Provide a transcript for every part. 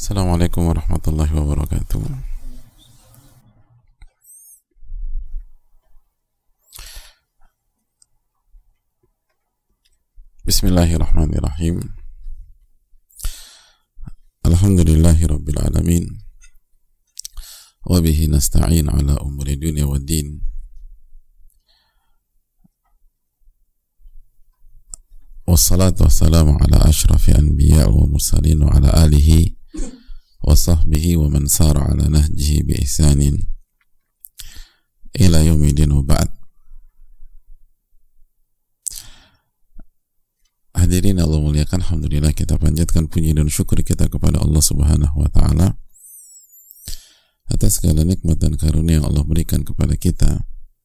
Assalamualaikum warahmatullahi wabarakatuh. Bismillahirrahmanirrahim. Alhamdulillahi rabbil alamin. Wa bihi nasta'in ala umuri dunya wad din. Wassalatu wassalamu ala ashrafi anbiya wa mursalin wa ala alihi wa sahbihi wa man sara ala nahjihi bi ihsanin ila yaumidin wa ba'd. Hadirin Allah muliakan, alhamdulillah kita panjatkan puji dan syukur kita kepada Allah Subhanahu wa taala atas segala nikmat dan karunia yang Allah berikan kepada kita.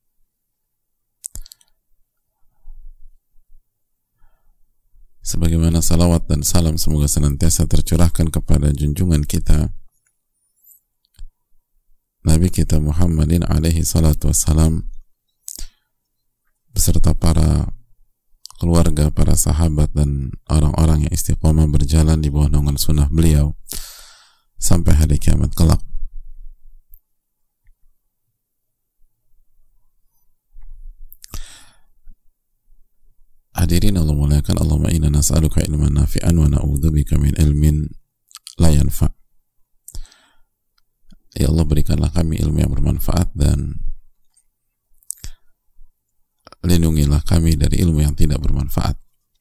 Sebagaimana salawat dan salam semoga senantiasa tercurahkan kepada junjungan kita Nabi kita Muhammadin alaihi salatu wassalam beserta para keluarga, para sahabat dan orang-orang yang istiqomah berjalan di bawah naungan sunnah beliau sampai hari kiamat kelak. Hadirin Allah muliakan, Allahumma inna nas'aluka ilman nafi'an wa na'udzubika min ilmin la yanfa'. Ya Allah, berikanlah kami ilmu yang bermanfaat dan lindungilah kami dari ilmu yang tidak bermanfaat.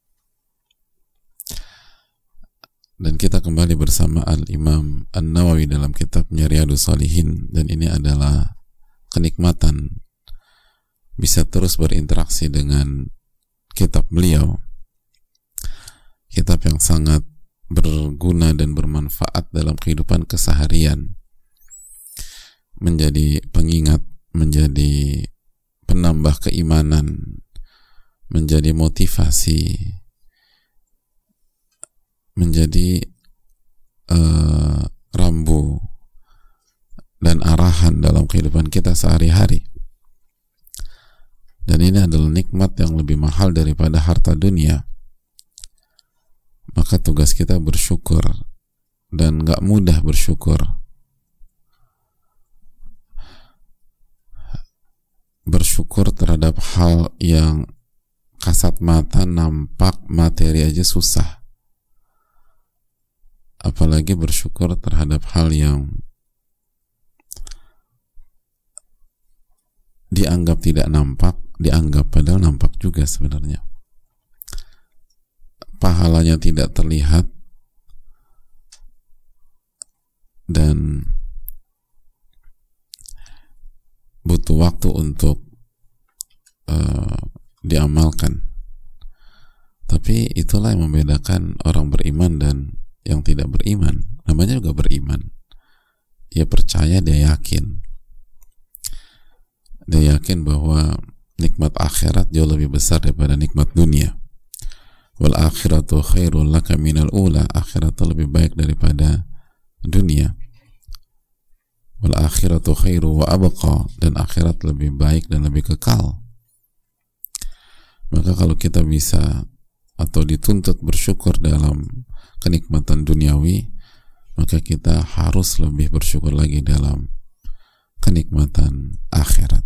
Dan kita kembali bersama Al-Imam An-Nawawi dalam kitabnya Riyadhus Shalihin, dan ini adalah kenikmatan bisa terus berinteraksi dengan kitab beliau, kitab yang sangat berguna dan bermanfaat dalam kehidupan keseharian, menjadi pengingat, menjadi penambah keimanan, menjadi motivasi, menjadi rambu dan arahan dalam kehidupan kita sehari-hari. Dan ini adalah nikmat yang lebih mahal daripada harta dunia. Maka tugas kita bersyukur, dan gak mudah bersyukur. Bersyukur terhadap hal yang kasat mata nampak materi aja susah, apalagi bersyukur terhadap hal yang dianggap tidak nampak, dianggap padahal nampak juga sebenarnya. Pahalanya tidak terlihat dan butuh waktu untuk diamalkan. Tapi itulah yang membedakan orang beriman dan yang tidak beriman. Namanya juga beriman. Dia percaya, dia yakin. Dia yakin bahwa nikmat akhirat jauh lebih besar daripada nikmat dunia. Wal akhiratu khairul laka minal ula. Akhirat lebih baik daripada dunia. Wal akhiratu khairu wa abqa. Dan akhirat lebih baik dan lebih kekal. Maka kalau kita bisa atau dituntut bersyukur dalam kenikmatan duniawi, maka kita harus lebih bersyukur lagi dalam kenikmatan akhirat.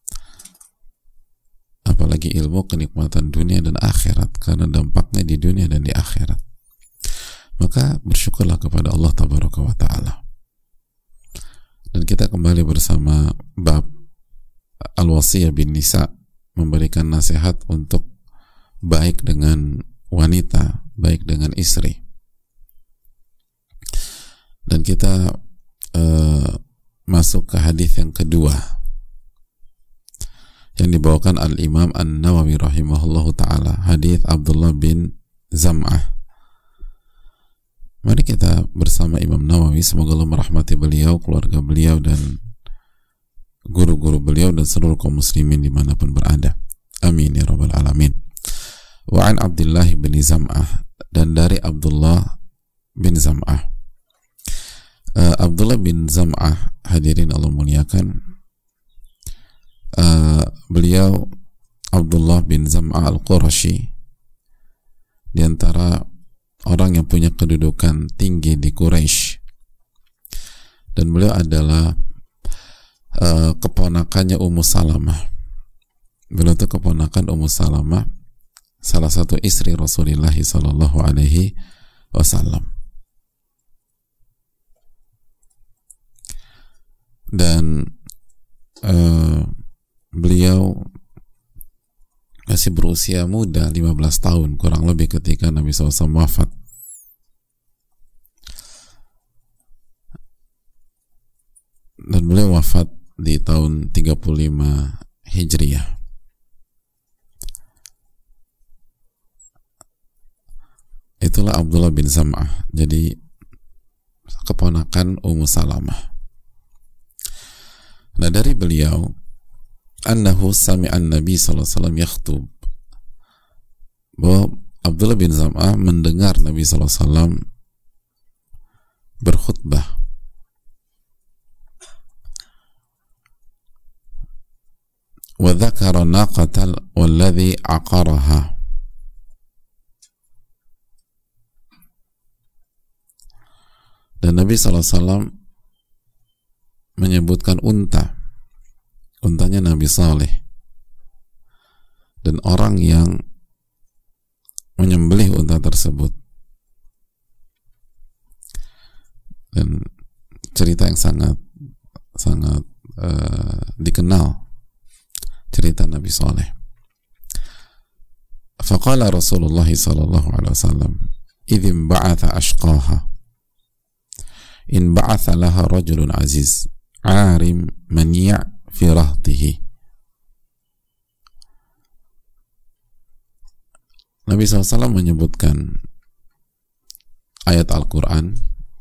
Apalagi ilmu kenikmatan dunia dan akhirat, karena dampaknya di dunia dan di akhirat. Maka bersyukurlah kepada Allah Tabaraka wa Ta'ala. Dan kita kembali bersama bab Al-Wasiyah bin Nisa, memberikan nasihat untuk baik dengan wanita, baik dengan istri. Dan kita masuk ke hadis yang kedua yang dibawakan Al-Imam An-Nawawi rahimahullahu ta'ala, hadis Abdullah bin Zam'ah. Mari kita bersama Imam Nawawi, semoga Allah merahmati beliau, keluarga beliau, dan guru-guru beliau, dan seluruh kaum muslimin dimanapun berada. Amin ya rabbal alamin. Wa an Abdullah bin Zam'ah, dan dari Abdullah bin Zam'ah. Abdullah bin Zam'ah, hadirin Allah muliakan, beliau Abdullah bin Zam'ah al-Qurashi, di antara orang yang punya kedudukan tinggi di Quraisy, dan beliau adalah keponakannya Ummu Salamah. Beliau itu keponakan Ummu Salamah, salah satu istri Rasulullah sallallahu alaihi wasallam. Dan beliau masih berusia muda, 15 tahun kurang lebih ketika Nabi SAW wafat. Dan beliau wafat di tahun 35 Hijriah. Itulah Abdullah bin Zam'ah, jadi keponakan Ummu Salamah. Nah, dari beliau, annahu sami'an Nabi sallallahu alaihi wasallam yakhtub, bahwa Abdullah bin Zam'ah mendengar Nabi sallallahu alaihi wasallam berkhutbah. Wa dzakara naqatal walladhi aqaraha, dan Nabi sallallahu alaihi wasallam menyebutkan untanya Nabi Saleh, dan orang yang menyembelih unta tersebut. Dan cerita yang sangat dikenal, cerita Nabi Saleh. Faqala Rasulullah sallallahu alaihi wasallam, idzin ba'atha ashqaha, in ba'atha laha rajulun aziz arim mani' fi rahtihi. Nabi SAW menyebutkan ayat Al-Quran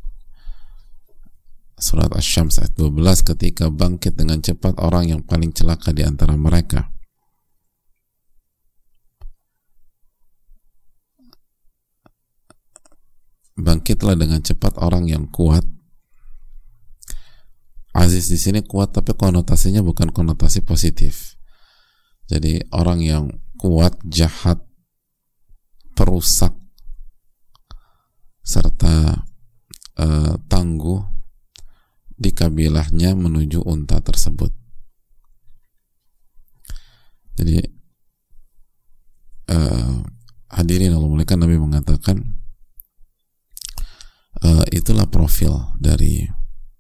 surat Asy-Syams ayat 12, ketika bangkit dengan cepat orang yang paling celaka di antara mereka. Bangkitlah dengan cepat orang yang kuat. Aziz di sini kuat, tapi konotasinya bukan konotasi positif. Jadi orang yang kuat, jahat, perusak, serta tangguh di kabilahnya menuju unta tersebut. Jadi hadirin Allah muliakan, Nabi mengatakan itulah profil dari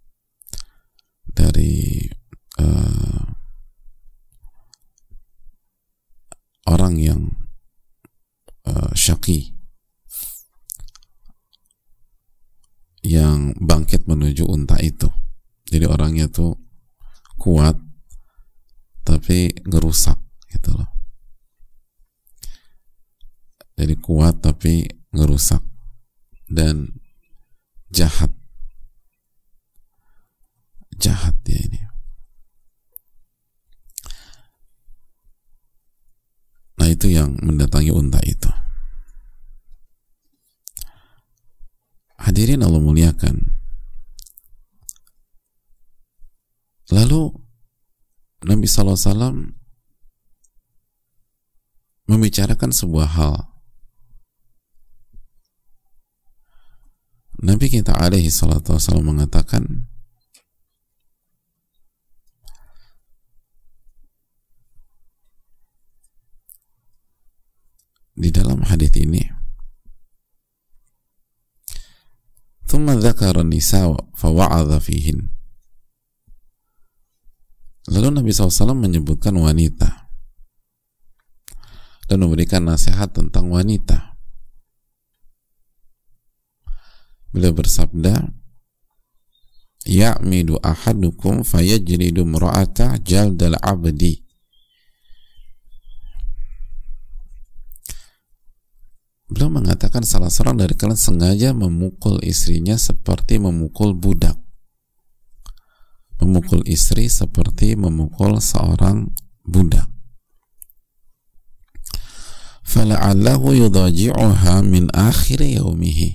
orang yang syaqi, yang bangkit menuju unta itu. Jadi orangnya tuh kuat tapi ngerusak gitu loh. Jadi kuat tapi ngerusak dan jahat dia ini. Nah, itu yang mendatangi unta itu. Hadirin Allah muliakan. Lalu Nabi SAW membicarakan sebuah hal. Nabi kita alaihi salatu wassalam mengatakan, di dalam hadis ini, thumma dzakara an-nisa fa wa'adha fihin. Lalu Nabi SAW menyebutkan wanita dan memberikan nasihat tentang wanita. Beliau bersabda, ya'midu ahadukum fayajridu imra'ata jaldal abdi. Beliau mengatakan salah seorang dari kalian sengaja memukul istrinya seperti memukul budak. Memukul istri seperti memukul seorang budak. Fala'allahu yudaji'uha min akhir yaumihi.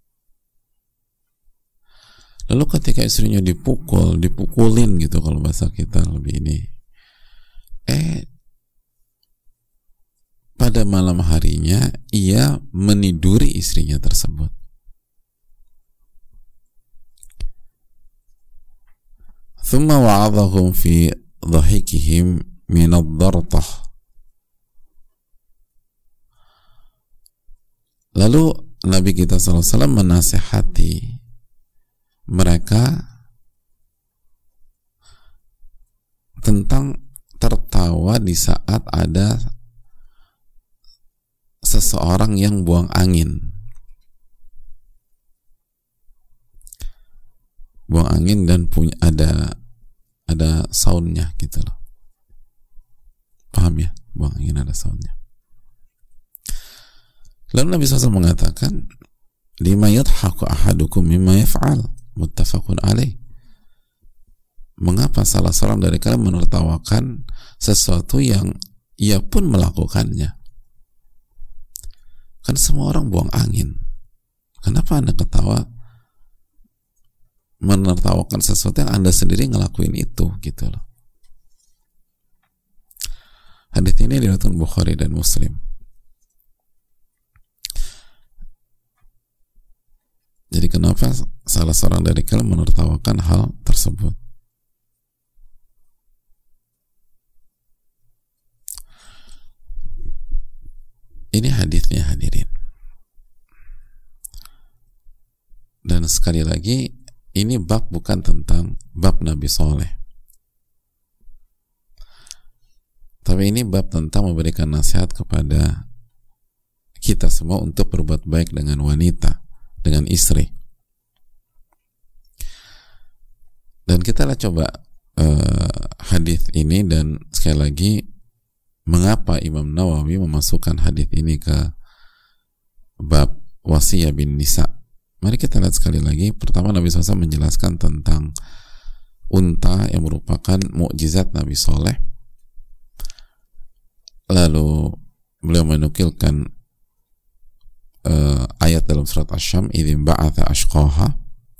Lalu ketika istrinya dipukulin gitu, kalau bahasa kita lebih ini, pada malam harinya ia meniduri istrinya tersebut. thumma wa'adhahum fi dhahikihim min ad-dartah. Lalu Nabi kita SAW menasihati mereka tentang tertawa di saat ada seseorang yang buang angin. Buang angin dan punya ada soundnya gitu loh. Paham ya? Buang angin ada soundnya. Lalu Nabi SAW mengatakan, lima yadhaku ahadukum mimma yaf'al, muttafaqun alaih. Mengapa salah seorang dari kalian menertawakan sesuatu yang ia pun melakukannya? Kan semua orang buang angin. Kenapa Anda ketawa menertawakan sesuatu yang Anda sendiri ngelakuin itu gitu loh. Hadits ini diriwayatkan Bukhari dan Muslim. Jadi kenapa salah seorang dari kalian menertawakan hal tersebut? Ini hadisnya hadirin. Dan sekali lagi, ini bab bukan tentang bab Nabi Soleh. Tapi ini bab tentang memberikan nasihat kepada kita semua untuk berbuat baik dengan wanita, dengan istri. Dan kita lah coba hadis ini, dan sekali lagi mengapa Imam Nawawi memasukkan hadis ini ke bab wasiyah bin nisa. Mari kita lihat sekali lagi. Pertama, Nabi SAW menjelaskan tentang unta yang merupakan mukjizat Nabi Soleh. Lalu beliau menukilkan ayat dalam surat Asy-Syams, idzin ba'atha ashqaha.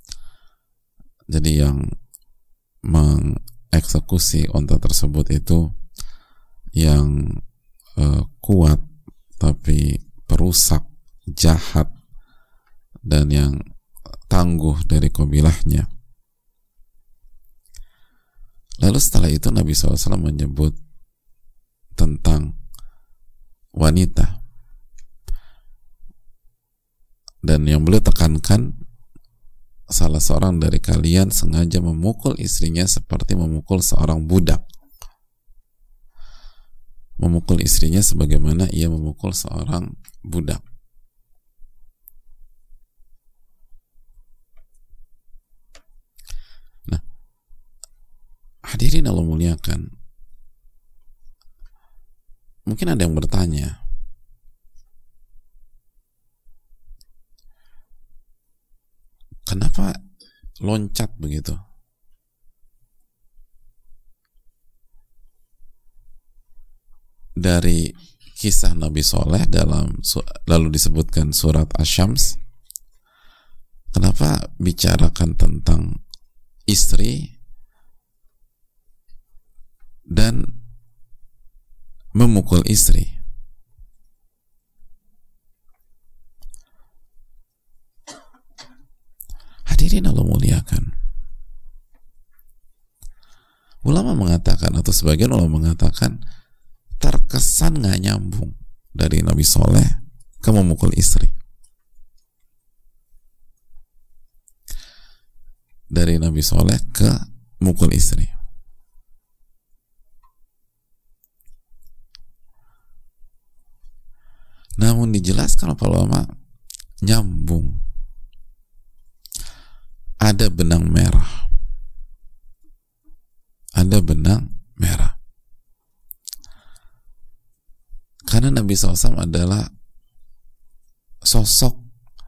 Jadi yang mengeksekusi unta tersebut itu yang kuat tapi perusak, jahat, dan yang tangguh dari kabilahnya. Lalu setelah itu Nabi SAW menyebut tentang wanita, dan yang beliau tekankan, salah seorang dari kalian sengaja memukul istrinya seperti memukul seorang budak, memukul istrinya sebagaimana ia memukul seorang budak. Nah, hadirin Allah muliakan, mungkin ada yang bertanya, kenapa loncat begitu? Dari kisah Nabi Soleh lalu disebutkan surat Asy-Syams, kenapa bicarakan tentang istri dan memukul istri? Hadirin Allah muliakan, ulama mengatakan, atau sebagian ulama mengatakan, terkesan nggak nyambung dari Nabi Soleh ke memukul istri. Dari Nabi Soleh ke mukul istri. Namun dijelaskan oleh ulama, nyambung. Ada benang merah. Ada benang merah. Karena Nabi SAW adalah sosok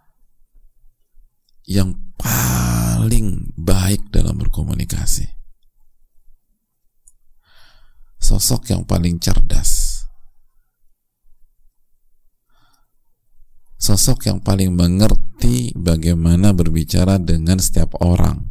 yang paling baik dalam berkomunikasi, sosok yang paling cerdas, sosok yang paling mengerti bagaimana berbicara dengan setiap orang.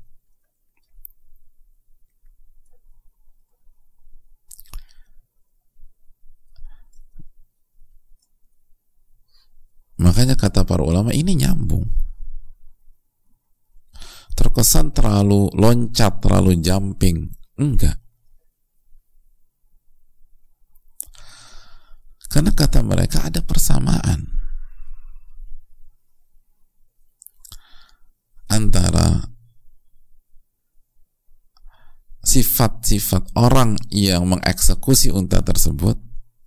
Makanya kata para ulama, ini nyambung. terkesan terlalu loncat, terlalu jumping. Enggak. Karena kata mereka ada persamaan antara sifat-sifat orang yang mengeksekusi unta tersebut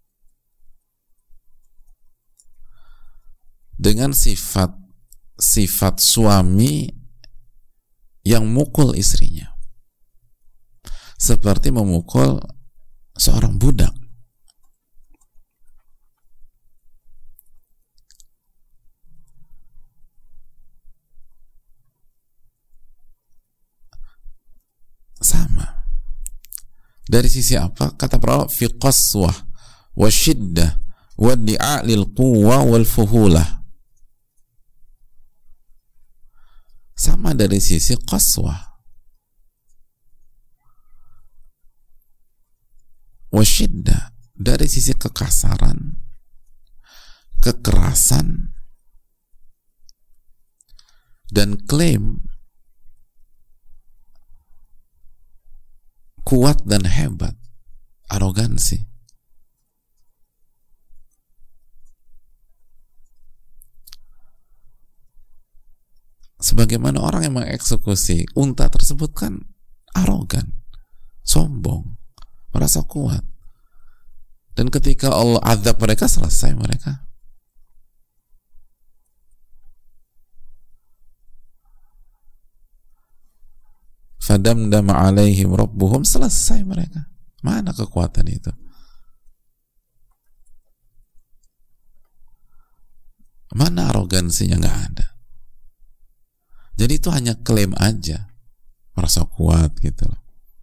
dengan sifat suami yang mukul istrinya, seperti memukul seorang budak. Sama. Dari sisi apa? Kata para ulama, fi qaswah wa shiddah wa di'a lil quwwa wal fuhulah. Sama dari sisi qaswah wa shiddah, dari sisi kekasaran, kekerasan, dan klaim kuat dan hebat, arogansi. Sebagaimana orang yang mengeksekusi unta tersebut kan arogan, sombong, merasa kuat. Dan ketika Allah azab mereka, selesai mereka. Fadamdama alaihim rabbuhum, selesai mereka. Mana kekuatan itu? Mana arogansinya? Nggak ada. Jadi itu hanya klaim aja, merasa kuat gitu loh.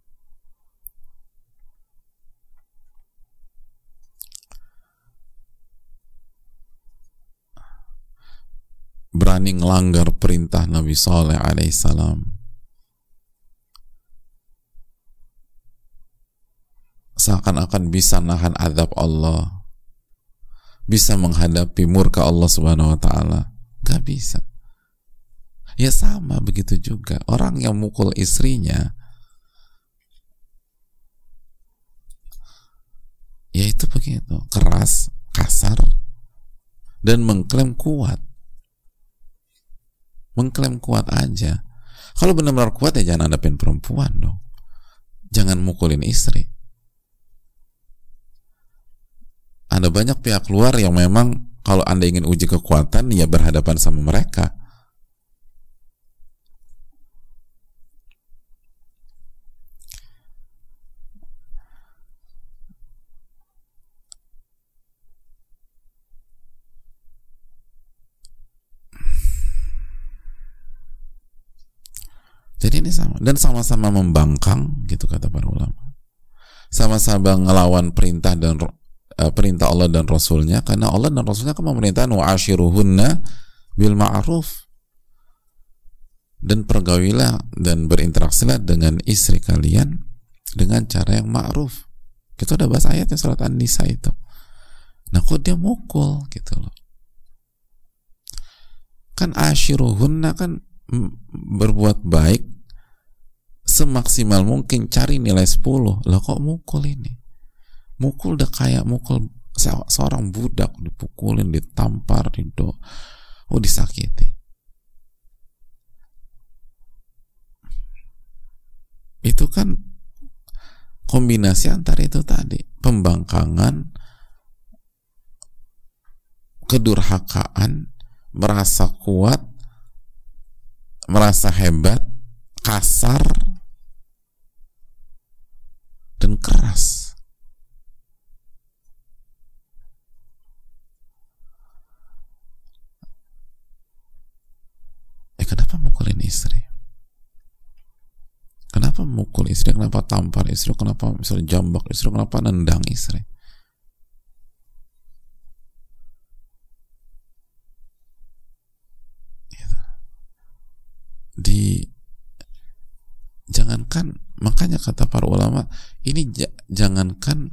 Berani ngelanggar perintah Nabi Saleh alaihissalam, seakan-akan bisa nahan azab Allah, bisa menghadapi murka Allah Subhanahu wa taala. Gak bisa. Ya sama begitu juga orang yang mukul istrinya, ya itu begitu, keras, kasar, dan mengklaim kuat. Mengklaim kuat aja. Kalau benar-benar kuat ya jangan hadapin perempuan dong. Jangan mukulin istri. Ada banyak pihak luar yang memang kalau Anda ingin uji kekuatan, ya berhadapan sama mereka. Jadi ini sama, dan sama-sama membangkang gitu kata para ulama. Sama-sama ngelawan perintah Allah dan Rasulnya, karena Allah dan Rasulnya kan memerintahkan wa'ashiruhunna bil ma'ruf, dan pergaulilah dan berinteraksilah dengan istri kalian dengan cara yang ma'ruf. Kita udah bahas ayatnya surat An-Nisa itu. Nah kok dia mukul gitu loh? Kan ashiruhunna kan berbuat baik semaksimal mungkin, cari nilai 10. Lah kok mukul ini? Mukul udah kayak mukul seorang budak, dipukulin, ditampar, disakiti. Itu kan kombinasi antara itu tadi, pembangkangan, kedurhakaan, merasa kuat, merasa hebat, kasar, dan keras. Kenapa mukulin istri? Kenapa mukul istri? Kenapa tampar istri? Kenapa misalnya jambak istri? Kenapa nendang istri? Jangankan, makanya kata para ulama ini jangankan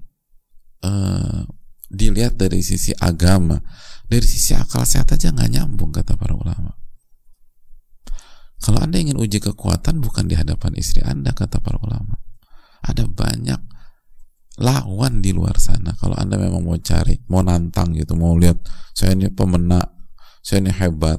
dilihat dari sisi agama, dari sisi akal sehat aja nggak nyambung kata para ulama. Kalau Anda ingin uji kekuatan, bukan di hadapan istri Anda, kata para ulama. Ada banyak lawan di luar sana. Kalau Anda memang mau cari, mau nantang gitu, mau lihat saya ini pemenang, saya ini hebat,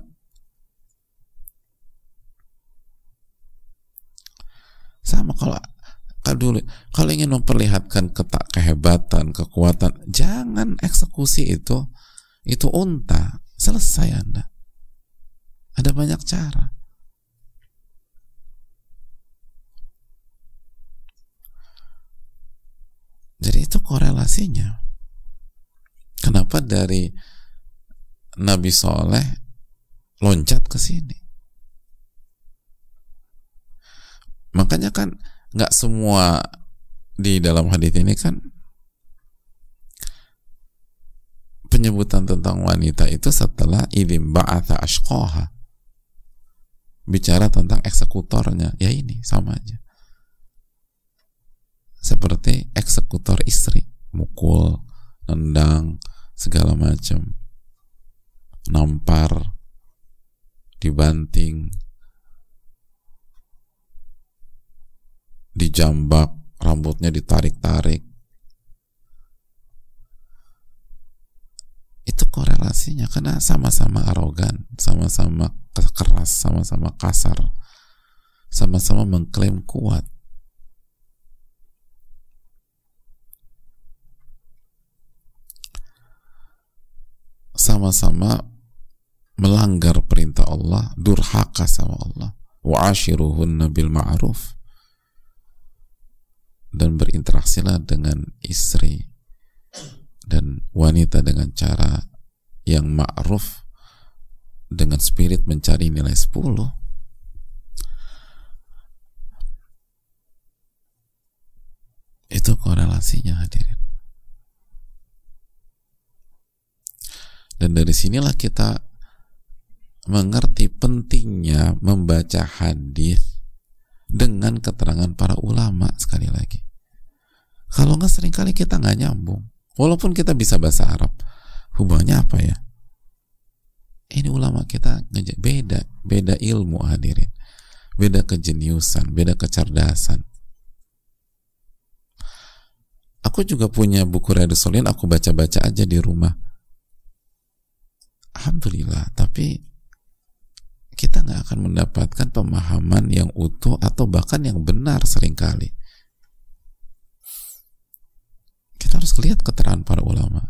sama kalau ingin memperlihatkan kehebatan, kekuatan, jangan eksekusi itu unta, selesai Anda. Ada banyak cara. Jadi itu korelasinya. Kenapa dari Nabi Soleh loncat ke sini? Makanya kan nggak semua di dalam hadis ini kan penyebutan tentang wanita itu setelah idzin ba'atha ashqaha, bicara tentang eksekutornya. Ya ini sama aja seperti eksekutor istri, mukul, nendang, segala macam, nampar, dibanting, dijambak, rambutnya ditarik-tarik. Itu korelasinya karena sama-sama arogan, sama-sama keras, sama-sama kasar, sama-sama mengklaim kuat. Sama-sama melanggar perintah Allah, durhaka sama Allah. Wa ashiruhunna bil ma'ruf, dan berinteraksilah dengan istri dan wanita dengan cara yang ma'ruf, dengan spirit mencari nilai 10. Itu korelasinya, hadirin. Dan dari sinilah kita mengerti pentingnya membaca hadis dengan keterangan para ulama. Sekali lagi, kalau nggak, seringkali kita nggak nyambung. Walaupun kita bisa bahasa Arab, hubungannya apa ya? Ini ulama kita beda ilmu, hadirin, beda kejeniusan, beda kecerdasan. Aku juga punya buku Riyadhus Shalihin, aku baca-baca aja di rumah. Alhamdulillah, tapi kita nggak akan mendapatkan pemahaman yang utuh atau bahkan yang benar seringkali. Kita harus lihat keterangan para ulama.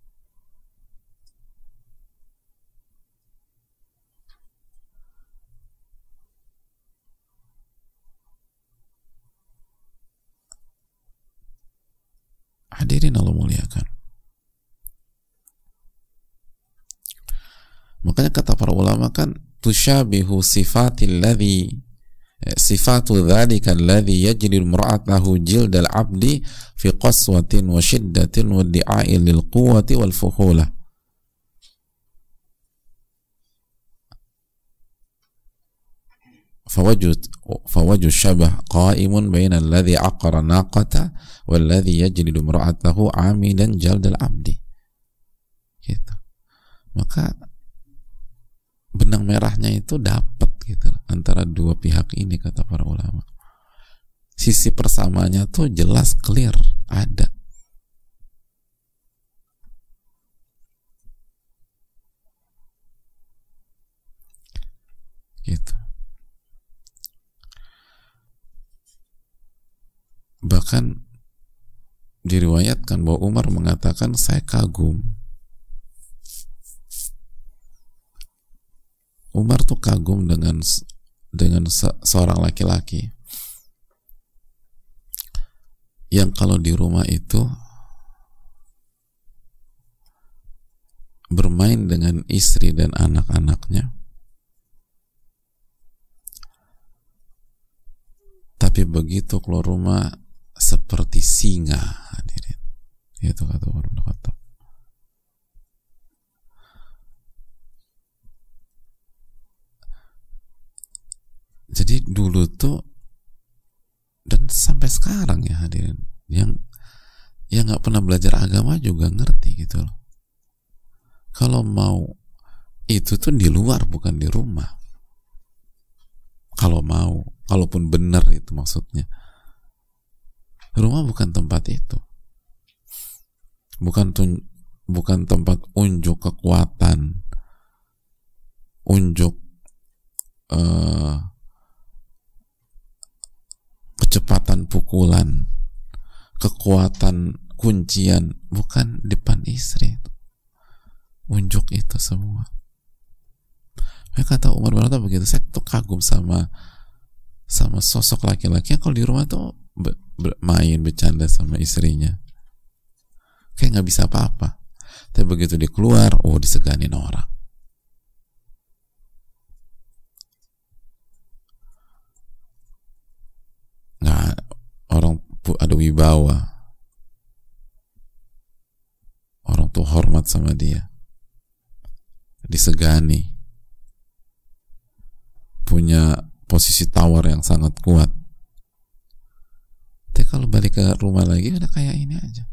Hadirin Allah muliakan. Makanya kata para ulama kan, tushabihu sifatu dzalika alladhi yajri imra'atahu jildal abdi fi qaswatin wa shiddatin wa di'a'i lil quwwati wal fuhulah. Fawajhu syabah qa'imun baina alladhi aqara naqata walladhi yajri imra'atahu 'amilan jaldal abdi. Gitu. Maka benang merahnya itu dapat gitu antara dua pihak ini, kata para ulama. Sisi persamanya tuh jelas, clear, ada. Gitu. Bahkan diriwayatkan bahwa Umar mengatakan, saya kagum. Umar tuh kagum dengan seorang laki-laki yang kalau di rumah itu bermain dengan istri dan anak-anaknya, tapi begitu keluar rumah seperti singa, hadirin. Itu kata Umar bin Khattab. Jadi dulu tuh, dan sampai sekarang ya hadirin, yang nggak pernah belajar agama juga ngerti gitu loh. Kalau mau itu tuh di luar, bukan di rumah. kalau mau, kalaupun benar itu maksudnya. Rumah bukan tempat itu, bukan tempat unjuk kekuatan, unjuk kecepatan pukulan, kekuatan kuncian, bukan depan istri. Unjuk itu semua. Kata Umar bin Khattab begitu, saya tuh kagum sama sosok laki-laki yang kalau di rumah tuh main bercanda sama istrinya, kayak nggak bisa apa-apa. Tapi begitu dia keluar, diseganin orang. Nggak, orang ada wibawa, orang tuh hormat sama dia, disegani, punya posisi tawar yang sangat kuat. Tapi kalau balik ke rumah lagi udah kayak ini aja.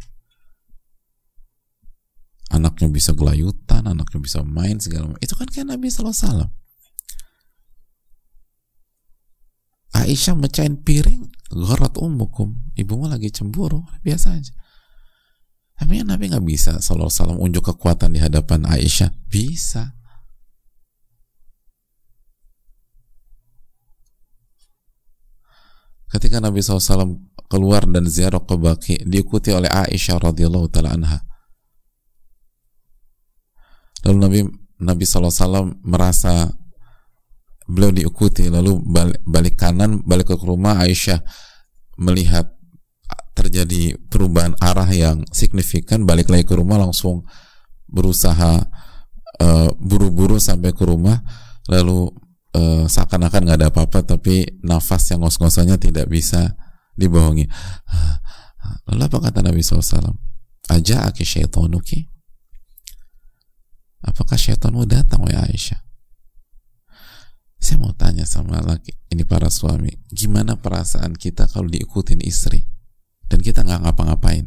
Anaknya bisa gelayutan, anaknya bisa main segala macam. Itu kan kayak Nabi SAW. Aisyah mecahin piring, gharat ummukum, ibumu lagi cemburu, biasa aja. Tapi Nabi nggak bisa SAW unjuk kekuatan di hadapan Aisyah. Bisa. Ketika Nabi SAW keluar dan ziarah ke Baqi, diikuti oleh Aisyah radhiyallahu taala anha. Lalu Nabi SAW merasa beliau diikuti, lalu balik kanan, balik ke rumah. Aisyah melihat terjadi perubahan arah yang signifikan, balik lagi ke rumah, langsung berusaha buru-buru sampai ke rumah, lalu seakan-akan nggak ada apa-apa, tapi nafas yang ngos-ngosannya tidak bisa dibohongi. Lalu apa kata Nabi SAW? Aja'aki syaitanuki? Apakah syaitanmu datang, wahai Aisyah? Saya mau tanya sama ini para suami, gimana perasaan kita kalau diikutin istri dan kita nggak ngapa-ngapain?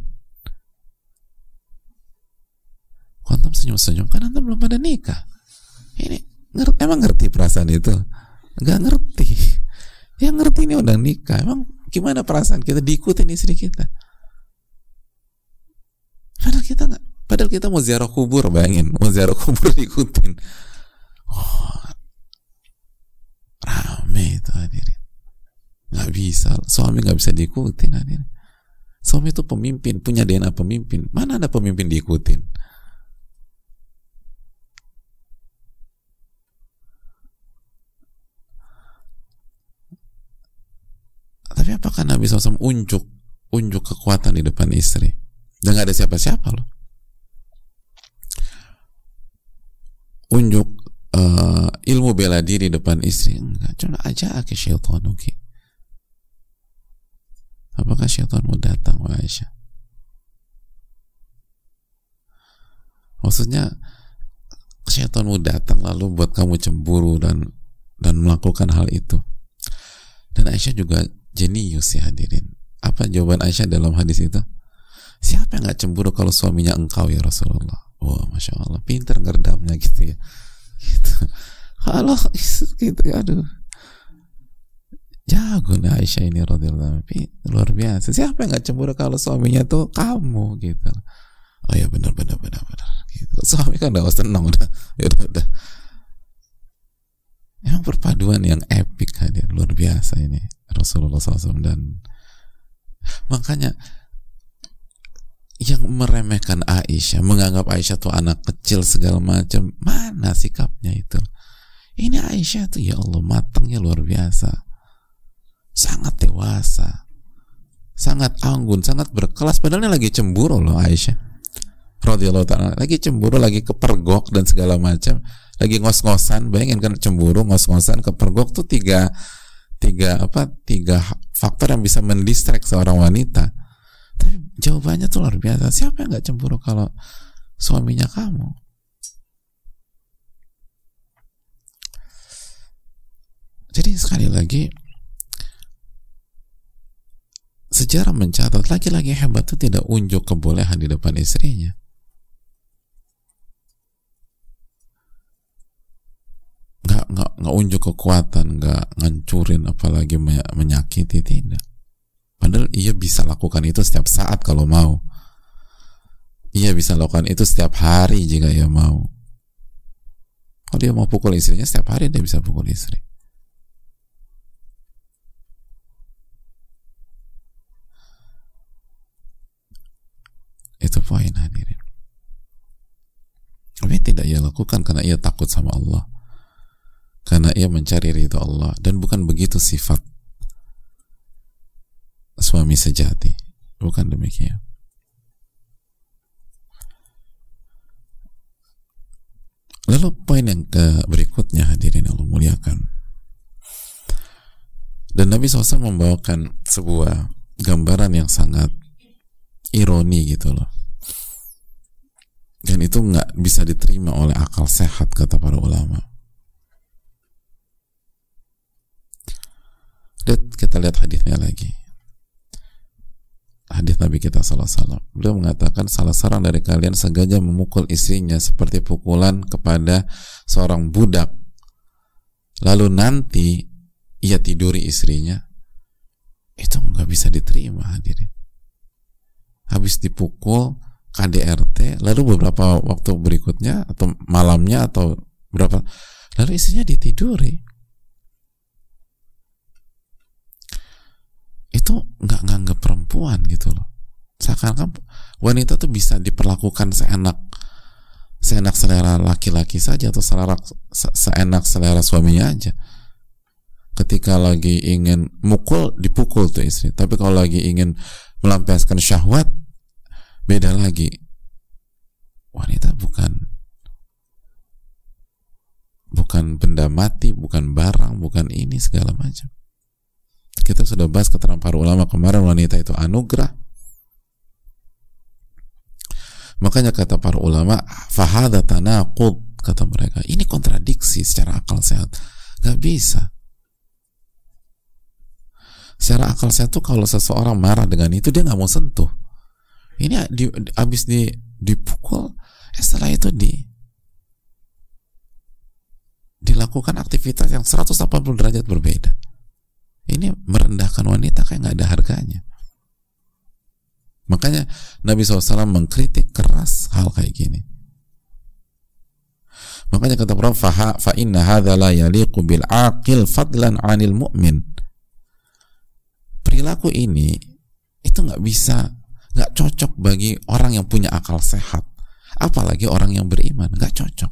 Antum senyum-senyum, kan antum belum pada nikah. Ini emang ngerti perasaan itu? Nggak ngerti. Yang ngerti ini udah nikah. Emang gimana perasaan kita diikutin istri kita? Padahal kita mau ziarah kubur, bayangin, mau ziarah kubur diikutin. Rame itu hadirin. Nggak bisa, suami nggak bisa diikutin hadirin. Suami itu pemimpin, punya DNA pemimpin. Mana ada pemimpin diikutin? Tapi apakah Nabi SAW unjuk kekuatan di depan istri? Dan gak ada siapa-siapa loh. Unjuk ilmu bela diri depan istri? Enggak. Cuma aja ke syaitanuki. Apakah syaitanmu datang, wahai Aisyah? Maksudnya syaitanmu datang lalu buat kamu cemburu dan melakukan hal itu. Dan Aisyah juga jenius ya hadirin. Apa jawaban Aisyah dalam hadis itu? Siapa yang gak cemburu kalau suaminya engkau ya Rasulullah? Wah, Masya Allah, pinter ngerdamnya gitu ya. Gitu. Kalau gitu, aduh, jago nih Aisyah ini radhiyallahu anha, luar biasa. Siapa yang gak cemburu kalau suaminya tuh kamu gitu? Oh ya benar. Gitu. Suami kan udah senang udah. Emang perpaduan yang epic hadir, luar biasa ini Rasulullah SAW. Dan makanya yang meremehkan Aisyah, menganggap Aisyah tuh anak kecil segala macam, mana sikapnya itu? Ini Aisyah tuh ya Allah matangnya luar biasa, sangat dewasa, sangat anggun, sangat berkelas. Padahal ini lagi cemburu loh Aisyah radhiyallahu ta'ala, lagi cemburu, lagi kepergok dan segala macam, lagi ngos-ngosan. Bayangin kan, cemburu, ngos-ngosan, kepergok tuh tiga faktor yang bisa mendistract seorang wanita. Tapi jawabannya tuh luar biasa. Siapa yang gak cemburu kalau suaminya kamu? Jadi sekali lagi, sejarah mencatat laki-laki hebat itu tidak unjuk kebolehan di depan istrinya. nggak unjuk kekuatan, nggak ngancurin, apalagi menyakiti, tidak. Padahal ia bisa lakukan itu setiap saat kalau mau. Ia bisa lakukan itu setiap hari jika ia mau. Kalau dia mau pukul istrinya, setiap hari dia bisa pukul istri. Itu poin, hadirin. Tapi tidak ia lakukan karena ia takut sama Allah, karena ia mencari ridha Allah, dan bukan begitu sifat suami sejati. Bukan demikian. Lalu poin yang berikutnya, hadirin Allah muliakan, dan Nabi SAW membawakan sebuah gambaran yang sangat ironi gitu loh, dan itu nggak bisa diterima oleh akal sehat, kata para ulama. Kita lihat hadisnya lagi, hadis Nabi kita sallallahu alaihi wasallam. Beliau mengatakan, salah seorang dari kalian sengaja memukul istrinya seperti pukulan kepada seorang budak, lalu nanti ia tiduri istrinya, itu nggak bisa diterima, hadirin. Habis dipukul KDRT, lalu beberapa waktu berikutnya atau malamnya atau berapa, lalu istrinya ditiduri. Itu nggak nganggap perempuan gitu loh. Seakan-akan wanita tuh bisa diperlakukan seenak selera laki-laki saja, atau seenak selera suaminya aja. Ketika lagi ingin mukul, dipukul tuh istri. Tapi kalau lagi ingin melampiaskan syahwat, beda lagi. Wanita bukan benda mati, bukan barang, bukan ini segala macam. Kita sudah bahas keterangan para ulama kemarin, wanita itu anugerah. Makanya kata para ulama, fahadha tanaqud, kata mereka, ini kontradiksi secara akal sehat. Gak bisa. Secara akal sehat tuh kalau seseorang marah dengan itu, dia gak mau sentuh. Ini habis dipukul, setelah itu dilakukan aktivitas yang 180 derajat berbeda. Ini merendahkan wanita, kayak nggak ada harganya. Makanya Nabi SAW mengkritik keras hal kayak gini. Makanya kata Prof, fa inna hadza la yaliqu bil aqil fadlan 'anil mu'min. Perilaku ini itu nggak bisa, nggak cocok bagi orang yang punya akal sehat, apalagi orang yang beriman, nggak cocok.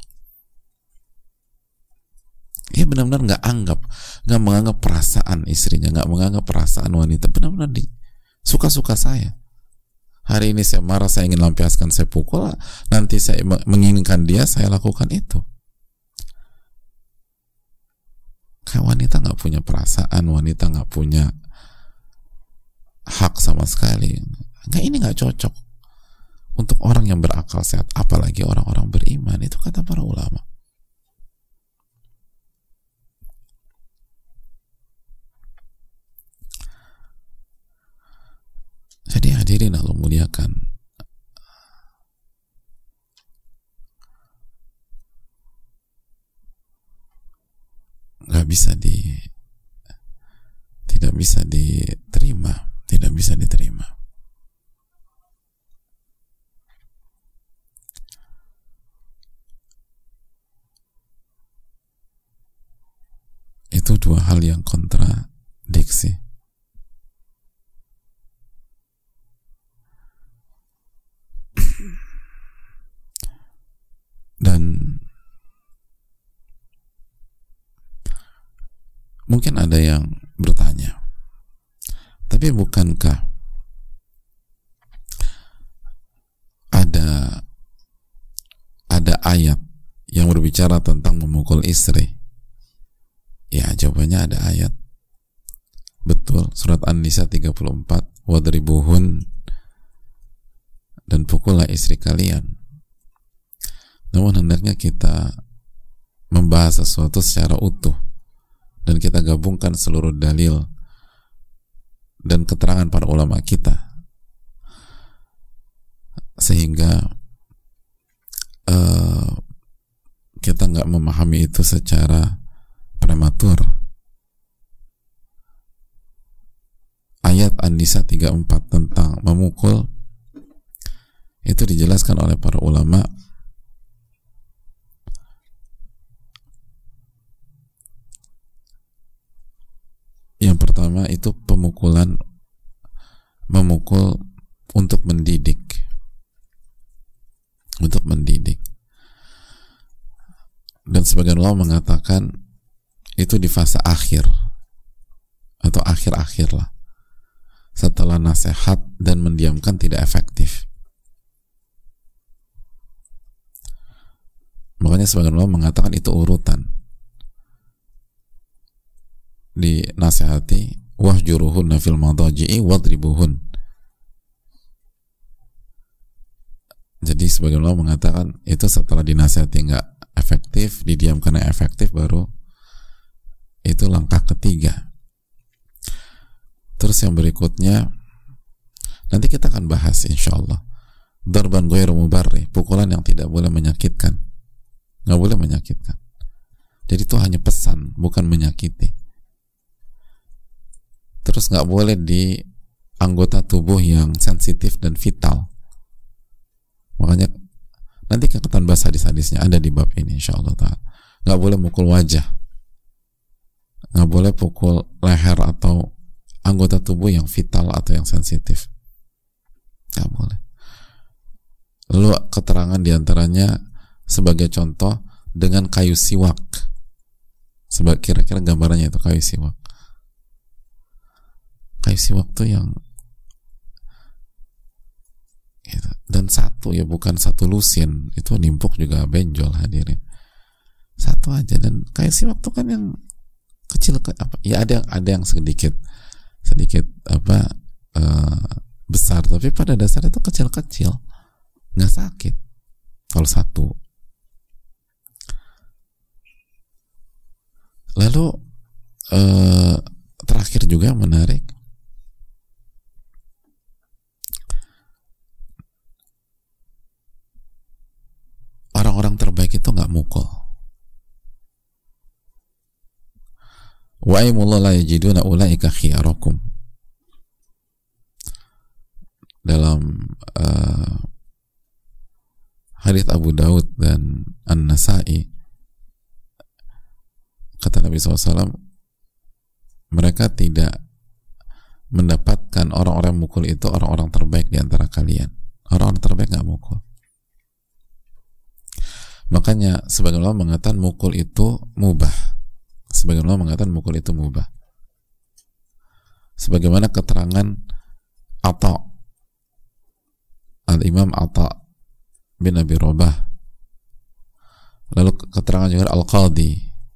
Dia benar-benar nggak menganggap perasaan istrinya, nggak menganggap perasaan wanita, benar-benar suka-suka saya. Hari ini saya marah, saya ingin lampiaskan, saya pukul. Nanti saya menginginkan dia, saya lakukan itu. Kayak wanita nggak punya perasaan, wanita nggak punya hak sama sekali. Ini nggak cocok untuk orang yang berakal sehat, apalagi orang-orang beriman. Itu kata para ulama. Jadi hadirin Allah muliakan, tidak bisa diterima, tidak bisa diterima. Itu dua hal yang kontradiksi. Dan mungkin ada yang bertanya, tapi bukankah ada ayat yang berbicara tentang memukul istri? Ya, jawabannya ada ayat. Betul, surat An-Nisa 34, wadribuhun, dan pukullah istri kalian. Namun hendaknya kita membahas sesuatu secara utuh dan kita gabungkan seluruh dalil dan keterangan para ulama kita, sehingga kita nggak memahami itu secara mengatur. Ayat An-Nisa 34 tentang memukul itu dijelaskan oleh para ulama yang pertama itu memukul untuk mendidik, dan sebagian ulama mengatakan itu di fase akhir atau akhir-akhir lah, setelah nasihat dan mendiamkan tidak efektif. Makanya sebagian ulama mengatakan itu urutan, dinasihati wahjuruhunna fil madaji'i wadribuhun. Jadi sebagian ulama mengatakan itu setelah dinasihati nggak efektif, didiamkan yang efektif, baru itu langkah ketiga. Terus yang berikutnya nanti kita akan bahas insyaallah, darban ghairu mubarrih, pukulan yang tidak boleh menyakitkan, nggak boleh menyakitkan. Jadi itu hanya pesan, bukan menyakiti. Terus nggak boleh di anggota tubuh yang sensitif dan vital. Makanya nanti kita akan bahas hadis-hadisnya, ada di bab ini insyaallah ta'ala. Nggak boleh mukul wajah, nggak boleh pukul leher atau anggota tubuh yang vital atau yang sensitif, nggak boleh. Lalu keterangan diantaranya sebagai contoh dengan kayu siwak. Sebab kira-kira gambarannya itu kayu siwak. Kayu siwak tuh yang gitu. Dan satu ya, bukan satu lusin, itu nimpuk juga benjol hadirin. Satu aja. Dan kayu siwak tuh kan yang kecil apa? Ya ada yang sedikit besar, tapi pada dasarnya itu kecil-kecil, nggak sakit kalau satu. Lalu terakhir juga menarik, orang-orang terbaik itu nggak mukul. Wa aimullah la yajiduna ulaika khiyarakum. Dalam hadits Abu Daud dan An-Nasai, kata Nabi SAW, mereka tidak mendapatkan orang-orang mukul itu orang-orang terbaik di antara kalian. Orang-orang terbaik nggak mukul. Makanya sebagian ulama mengatakan mukul itu mubah. Sebagian ulama mengatakan mukul itu mubah. Sebagaimana keterangan Al-Imam Atha bin Abi Rabah, lalu keterangan juga Al-Qadhi.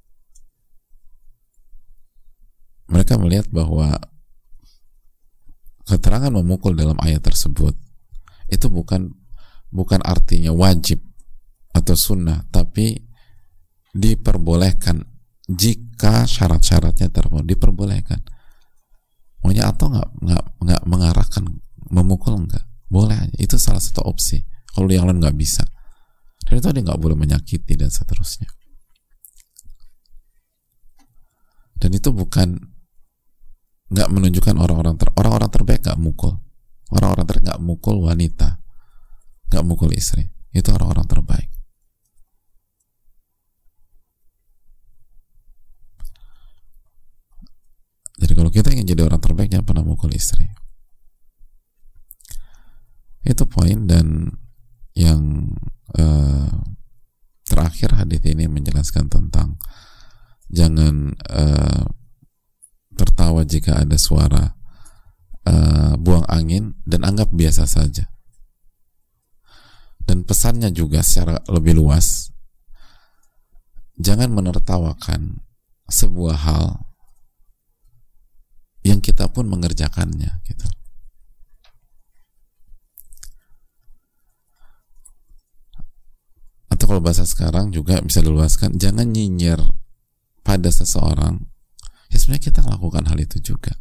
Mereka melihat bahwa keterangan memukul dalam ayat tersebut itu bukan artinya wajib atau sunnah, tapi diperbolehkan jika syarat-syaratnya terpenuhi, diperbolehkan. Makanya atau nggak mengarahkan memukul, nggak boleh aja. Itu salah satu opsi. Kalau yang lain nggak bisa, dan itu dia nggak boleh menyakiti dan seterusnya. Dan itu bukan nggak menunjukkan orang-orang terbaik nggak mukul. Orang-orang terbaik nggak mukul wanita, nggak mukul istri. Itu orang-orang terbaik. Jadi kalau kita ingin jadi orang terbaik, jangan pernah mukul istri. Itu poin. Dan yang terakhir, hadis ini menjelaskan tentang jangan tertawa jika ada suara buang angin, dan anggap biasa saja. Dan pesannya juga secara lebih luas, jangan menertawakan sebuah hal yang kita pun mengerjakannya gitu. Atau kalau bahasa sekarang juga bisa diluaskan, jangan nyinyir pada seseorang ya sebenarnya kita melakukan hal itu juga.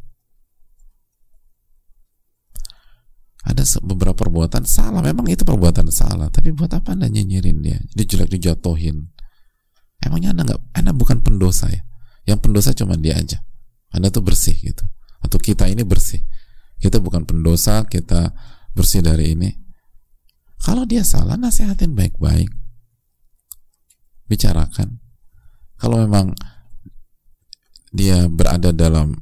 Ada beberapa perbuatan salah, memang itu perbuatan salah, tapi buat apa Anda nyinyirin dia? Dia jelek, dijatuhin. Emangnya Anda bukan pendosa ya? Yang pendosa cuma dia aja. Anda tuh bersih gitu. Atau kita ini bersih. Kita bukan pendosa, kita bersih dari ini. Kalau dia salah, nasihatin baik-baik. Bicarakan. Kalau memang dia berada dalam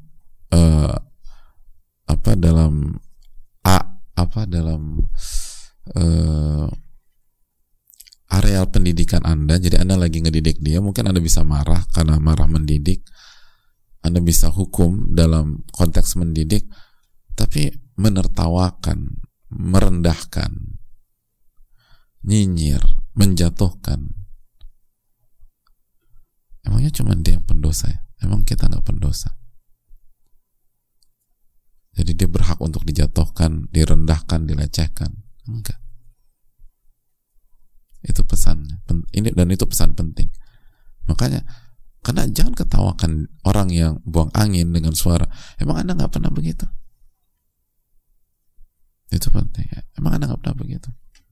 areal pendidikan Anda, jadi Anda lagi ngedidik dia, mungkin Anda bisa marah karena marah mendidik, Anda bisa hukum dalam konteks mendidik, tapi menertawakan, merendahkan, nyinyir, menjatuhkan, emangnya cuma dia yang pendosa ya? Emang kita nggak pendosa? Jadi dia berhak untuk dijatuhkan, direndahkan, dilecehkan? Enggak. Itu pesannya. Ini dan itu pesan penting. Makanya, karena jangan ketawakan orang yang buang angin dengan suara. Emang Anda nggak pernah begitu? Itu penting. Emang Anda nggak pernah begitu?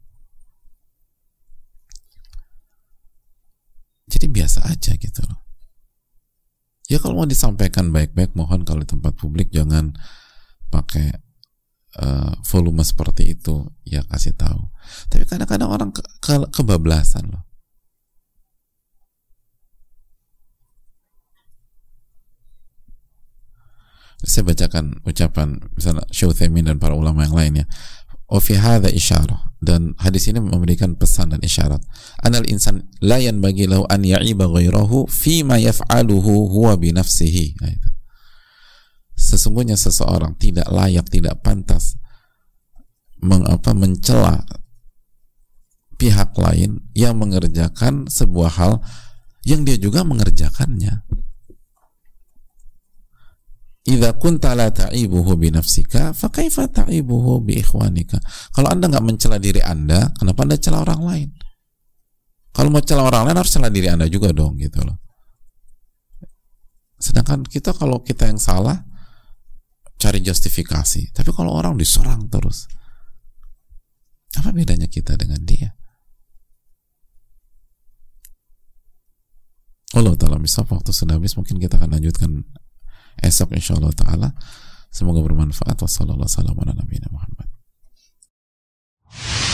Jadi biasa aja gitu loh. Ya kalau mau disampaikan baik-baik, mohon kalau di tempat publik jangan pakai volume seperti itu, ya kasih tahu. Tapi kadang-kadang orang kebablasan loh. Saya bacakan ucapan misalnya Syekh Utsaimin dan para ulama yang lainnya. Wa fi hadza isyarah, dan hadis ini memberikan pesan dan isyarat. Anal insan la yanbaghi lahu an ya'iba ghairahu fi ma yaf'aluhu huwa bi nafsihi. Sesungguhnya seseorang tidak layak, tidak pantas mencela pihak lain yang mengerjakan sebuah hal yang dia juga mengerjakannya. Idza kunta la ta'ibuhu bi nafsika fa kaifa ta'ibuhu bi ikhwanika. Kalau Anda nggak mencela diri Anda, kenapa Anda cela orang lain? Kalau mau cela orang lain harus cela diri Anda juga dong, gitu loh. Sedangkan kita kalau kita yang salah cari justifikasi, tapi kalau orang diserang terus, apa bedanya kita dengan dia? Allah Ta'ala misal, waktu sudah habis, mungkin kita akan lanjutkan esok insyaallah ta'ala. Semoga bermanfaat. Wassalamualaikum warahmatullahi wabarakatuh.